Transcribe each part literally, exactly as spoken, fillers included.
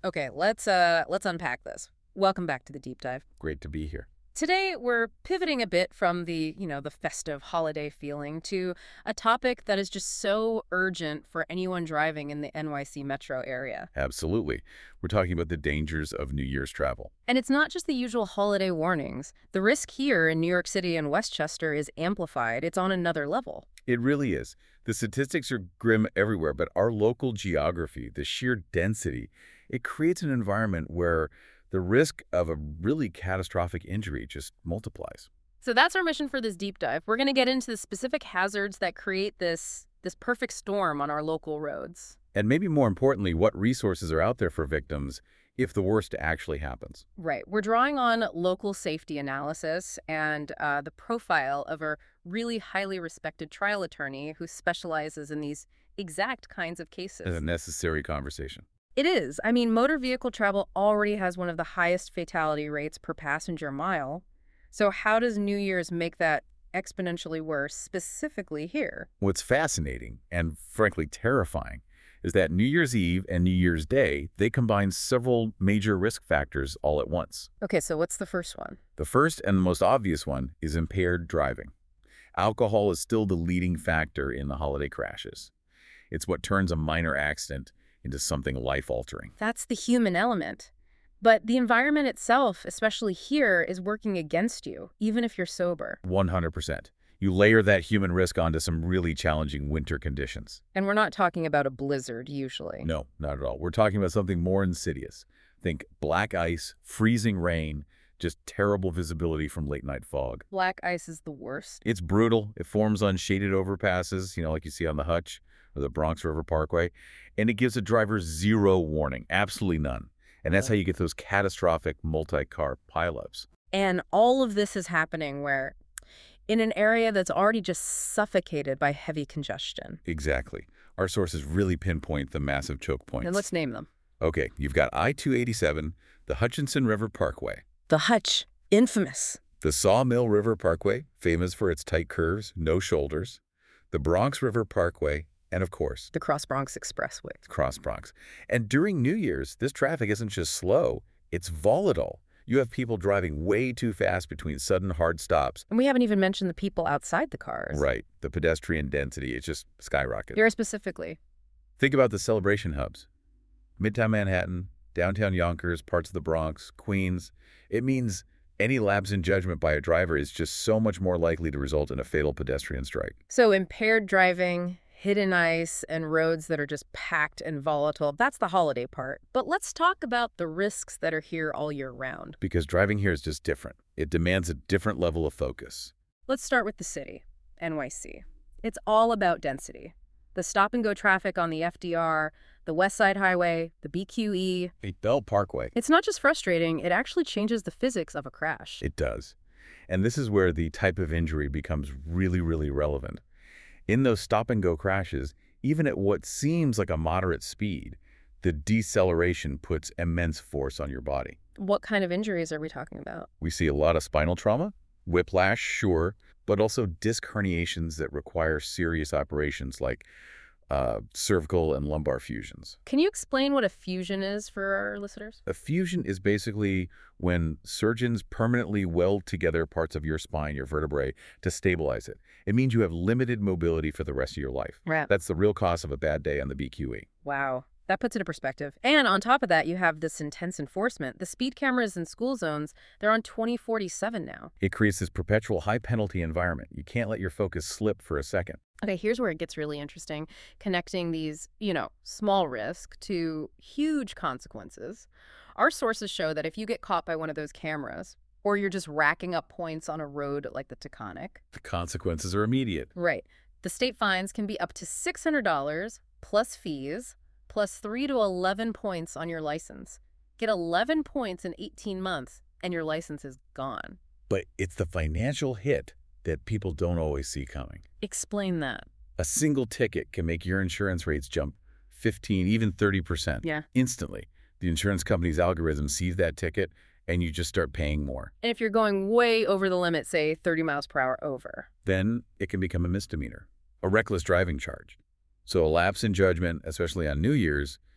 Okay, let's uh let's unpack this. Welcome back to the deep dive. Great to be here. Today we're pivoting a bit from the, you know, the festive holiday feeling to a topic that is just so urgent for anyone driving in the N Y C metro area. Absolutely. We're talking about the dangers of New Year's travel. And it's not just the usual holiday warnings. The risk here in New York City and Westchester is amplified. It's on another level. It really is. The statistics are grim everywhere, but our local geography, the sheer density, it creates an environment where the risk of a really catastrophic injury just multiplies. So that's our mission for this deep dive. We're going to get into the specific hazards that create this this perfect storm on our local roads. And maybe more importantly, what resources are out there for victims if the worst actually happens. Right. We're drawing on local safety analysis and uh, the profile of a really highly respected trial attorney who specializes in these exact kinds of cases. As a necessary conversation. It is. I mean, motor vehicle travel already has one of the highest fatality rates per passenger mile. So how does New Year's make that exponentially worse, specifically here? What's fascinating and frankly terrifying is that New Year's Eve and New Year's Day, they combine several major risk factors all at once. Okay, so what's the first one? The first and the most obvious one is impaired driving. Alcohol is still the leading factor in the holiday crashes. It's what turns a minor accident into something life-altering. That's the human element. But the environment itself, especially here, is working against you, even if you're sober. one hundred percent. You layer that human risk onto some really challenging winter conditions. And we're not talking about a blizzard, usually. No, not at all. We're talking about something more insidious. Think black ice, freezing rain, just terrible visibility from late-night fog. Black ice is the worst. It's brutal. It forms on shaded overpasses, you know, like you see on the Hutch or the Bronx River Parkway, and it gives a driver zero warning, absolutely none. And that's how you get those catastrophic multi-car pileups. And all of this is happening where, in an area that's already just suffocated by heavy congestion. Exactly. Our sources really pinpoint the massive choke points. And let's name them. Okay, you've got I two eighty-seven, the Hutchinson River Parkway, The Hutch, infamous. the Sawmill River Parkway, famous for its tight curves, no shoulders, the Bronx River Parkway, and of course, The Cross Bronx Expressway. Cross Bronx. And during New Year's, this traffic isn't just slow, it's volatile. You have people driving way too fast between sudden hard stops. And we haven't even mentioned the people outside the cars. Right, the pedestrian density, it's just skyrockets. Very specifically. Think about the celebration hubs. Midtown Manhattan, downtown Yonkers, parts of the Bronx, Queens. It means any lapse in judgment by a driver is just so much more likely to result in a fatal pedestrian strike. So impaired driving, hidden ice, and roads that are just packed and volatile. That's the holiday part. But let's talk about the risks that are here all year round. Because driving here is just different. It demands a different level of focus. Let's start with the city, N Y C. It's all about density. The stop-and-go traffic on the F D R, the West Side Highway, the B Q E. A Bell Parkway. It's not just frustrating, it actually changes the physics of a crash. It does. And this is where the type of injury becomes really, really relevant. In those stop-and-go crashes, even at what seems like a moderate speed, the deceleration puts immense force on your body. What kind of injuries are we talking about? We see a lot of spinal trauma, whiplash, sure, but also disc herniations that require serious operations like uh, cervical and lumbar fusions. Can you explain what a fusion is for our listeners? A fusion is basically when surgeons permanently weld together parts of your spine, your vertebrae, to stabilize it. It means you have limited mobility for the rest of your life. Right. That's the real cost of a bad day on the B Q E. Wow. That puts it in perspective. And on top of that, you have this intense enforcement. The speed cameras in school zones, they're on twenty forty-seven now. It creates this perpetual high-penalty environment. You can't let your focus slip for a second. Okay, here's where it gets really interesting. Connecting these, you know, small risk to huge consequences. Our sources show that if you get caught by one of those cameras, or you're just racking up points on a road like the Taconic. The consequences are immediate. Right. The state fines can be up to six hundred dollars plus fees, plus three to eleven points on your license. Get eleven points in eighteen months, and your license is gone. But it's the financial hit that people don't always see coming. Explain that. A single ticket can make your insurance rates jump fifteen, even thirty percent. Yeah. Instantly. The insurance company's algorithm sees that ticket, and you just start paying more. And if you're going way over the limit, say thirty miles per hour over. Then it can become a misdemeanor, a reckless driving charge. So a lapse in judgment, especially on New Year's,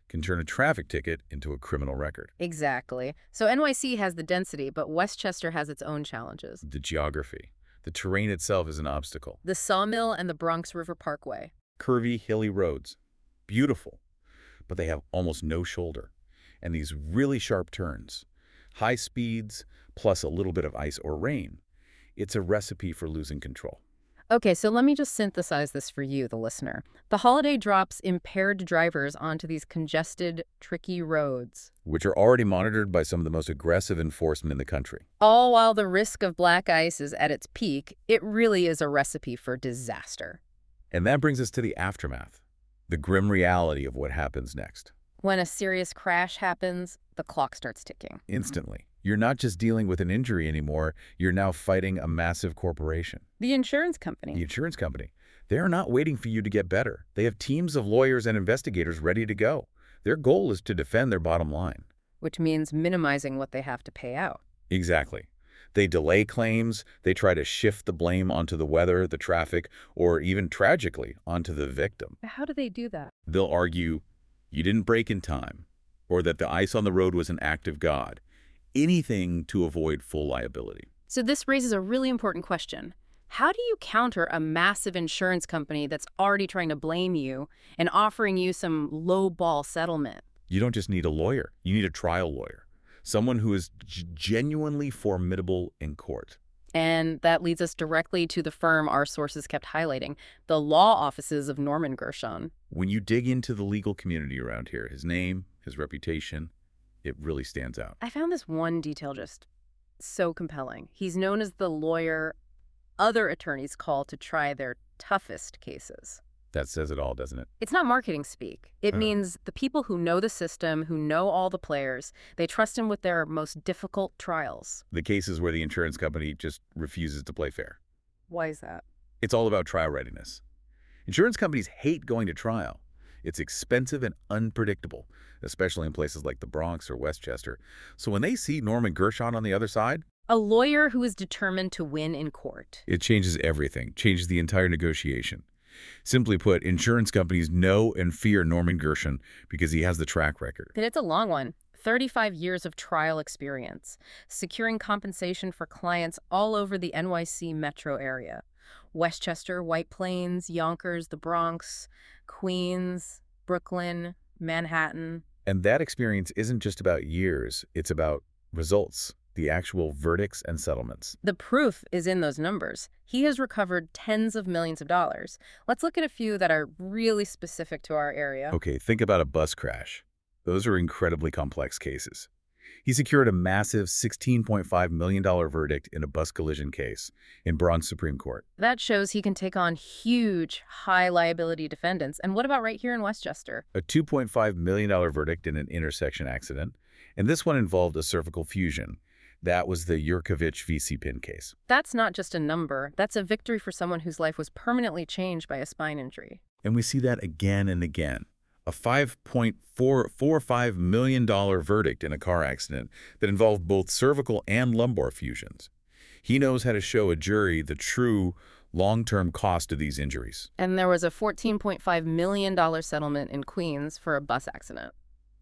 can turn a traffic ticket into a criminal record. Exactly. So N Y C has the density, but Westchester has its own challenges. The geography. The terrain itself is an obstacle. The Sawmill and the Bronx River Parkway. Curvy, hilly roads. Beautiful. But they have almost no shoulder. And these really sharp turns. High speeds, plus a little bit of ice or rain. It's a recipe for losing control. Okay, so let me just synthesize this for you, the listener. The holiday drops impaired drivers onto these congested, tricky roads, Which are already monitored by some of the most aggressive enforcement in the country. all while the risk of black ice is at its peak. It really is a recipe for disaster. And that brings us to the aftermath. The grim reality of what happens next. When a serious crash happens, the clock starts ticking. Instantly. You're not just dealing with an injury anymore, you're now fighting a massive corporation. The insurance company. The insurance company. They're not waiting for you to get better. They have teams of lawyers and investigators ready to go. Their goal is to defend their bottom line. Which means minimizing what they have to pay out. Exactly. They delay claims, they try to shift the blame onto the weather, the traffic, or even tragically, onto the victim. How do they do that? They'll argue, you didn't brake in time, or that the ice on the road was an act of God. Anything to avoid full liability. So this raises a really important question. How do you counter a massive insurance company that's already trying to blame you and offering you some low-ball settlement? You don't just need a lawyer. You need a trial lawyer. Someone who is g- genuinely formidable in court. And that leads us directly to the firm our sources kept highlighting, the law offices of Norman Gershon. When you dig into the legal community around here, his name, his reputation, it really stands out. I found this one detail just so compelling. He's known as the lawyer other attorneys call to try their toughest cases. That says it all, doesn't it? It's not marketing speak. It Uh. means the people who know the system, who know all the players, they trust him with their most difficult trials. The cases where the insurance company just refuses to play fair. Why is that? It's all about trial readiness. Insurance companies hate going to trial. It's expensive and unpredictable, especially in places like the Bronx or Westchester. So when they see Norman Gershon on the other side, A lawyer who is determined to win in court. it changes everything, changes the entire negotiation. Simply put, insurance companies know and fear Norman Gershon because he has the track record. And it's a long one. thirty-five years of trial experience, securing compensation for clients all over the N Y C metro area. Westchester, White Plains, Yonkers, the Bronx, Queens, Brooklyn, Manhattan. And that experience isn't just about years, it's about results, the actual verdicts and settlements. The proof is in those numbers. He has recovered tens of millions of dollars. Let's look at a few that are really specific to our area. Okay, think about a bus crash. Those are incredibly complex cases. He secured a massive sixteen point five million dollars verdict in a bus collision case in Bronx Supreme Court. That shows he can take on huge, high liability defendants. And what about right here in Westchester? A two point five million dollars verdict in an intersection accident, and this one involved a cervical fusion. That was the Yurkovich V C Pin case. That's not just a number. That's a victory for someone whose life was permanently changed by a spine injury. And we see that again and again. A five point four four five million dollars verdict in a car accident that involved both cervical and lumbar fusions. He knows how to show a jury the true long-term cost of these injuries. And there was a fourteen point five million dollars settlement in Queens for a bus accident.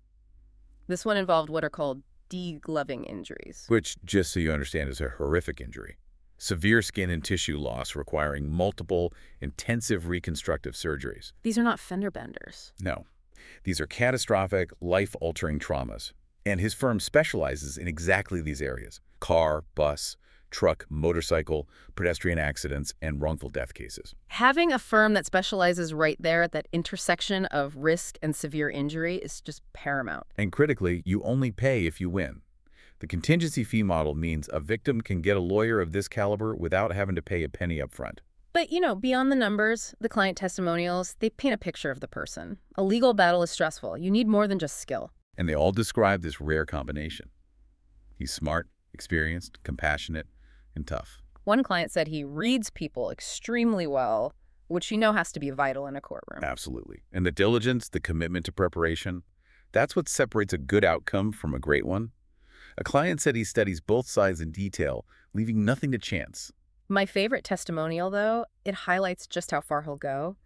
This one involved what are called degloving injuries. Which, just so you understand, is a horrific injury. Severe skin and tissue loss requiring multiple, intensive reconstructive surgeries. These are not fender benders. No. These are catastrophic, life-altering traumas. And his firm specializes in exactly these areas: car, bus, truck, motorcycle, pedestrian accidents, and wrongful death cases. Having a firm that specializes right there at that intersection of risk and severe injury is just paramount. And critically, you only pay if you win. The contingency fee model means a victim can get a lawyer of this caliber without having to pay a penny up front. But, you know, beyond the numbers, the client testimonials, they paint a picture of the person. A legal battle is stressful. You need more than just skill. And they all describe this rare combination. He's smart, experienced, compassionate, and tough. One client said he reads people extremely well, which you know has to be vital in a courtroom. Absolutely. And the diligence, the commitment to preparation, that's what separates a good outcome from a great one. A client said he studies both sides in detail, leaving nothing to chance. My favorite testimonial, though, it highlights just how far he'll go.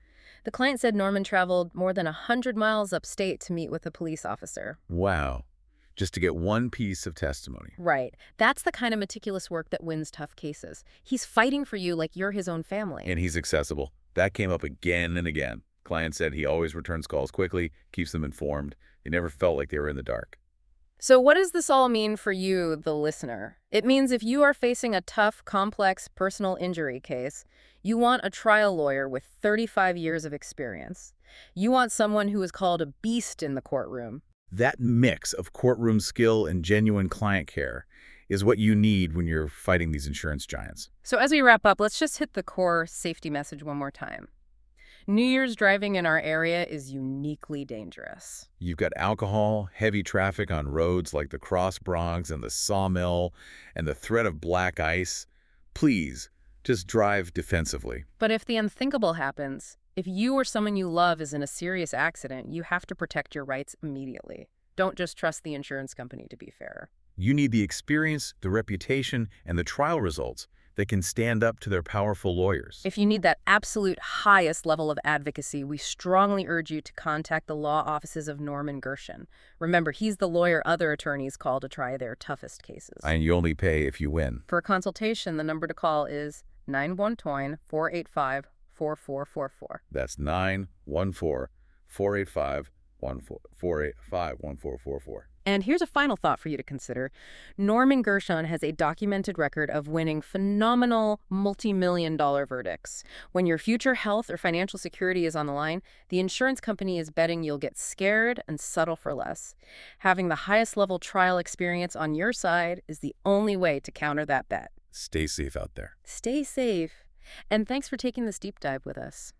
The client said Norman traveled more than one hundred miles upstate to meet with a police officer. Wow. Just to get one piece of testimony. Right. That's the kind of meticulous work that wins tough cases. He's fighting for you like you're his own family. And he's accessible. That came up again and again. Client said he always returns calls quickly, keeps them informed. They never felt like they were in the dark. So what does this all mean for you, the listener? It means if you are facing a tough, complex personal injury case, you want a trial lawyer with thirty-five years of experience. You want someone who is called a beast in the courtroom. That mix of courtroom skill and genuine client care is what you need when you're fighting these insurance giants. So as we wrap up, let's just hit the core safety message one more time. New Year's driving in our area is uniquely dangerous. You've got alcohol, heavy traffic on roads like the Cross Bronx and the Sawmill, and the threat of black ice. Please, just drive defensively. But if the unthinkable happens, if you or someone you love is in a serious accident, you have to protect your rights immediately. Don't just trust the insurance company to be fair. You need the experience, the reputation, and the trial results that can stand up to their powerful lawyers. If you need that absolute highest level of advocacy, we strongly urge you to contact the law offices of Norman Gershon. Remember, he's the lawyer other attorneys call to try their toughest cases. And you only pay if you win. For a consultation, the number to call is nine one four, four eight five, four four four four. That's nine one four, four eight five, four eight five, one four four four. And here's a final thought for you to consider. Norman Gershon has a documented record of winning phenomenal multi-million dollar verdicts. When your future health or financial security is on the line, the insurance company is betting you'll get scared and settle for less. Having the highest level trial experience on your side is the only way to counter that bet. Stay safe out there. Stay safe. And thanks for taking this deep dive with us.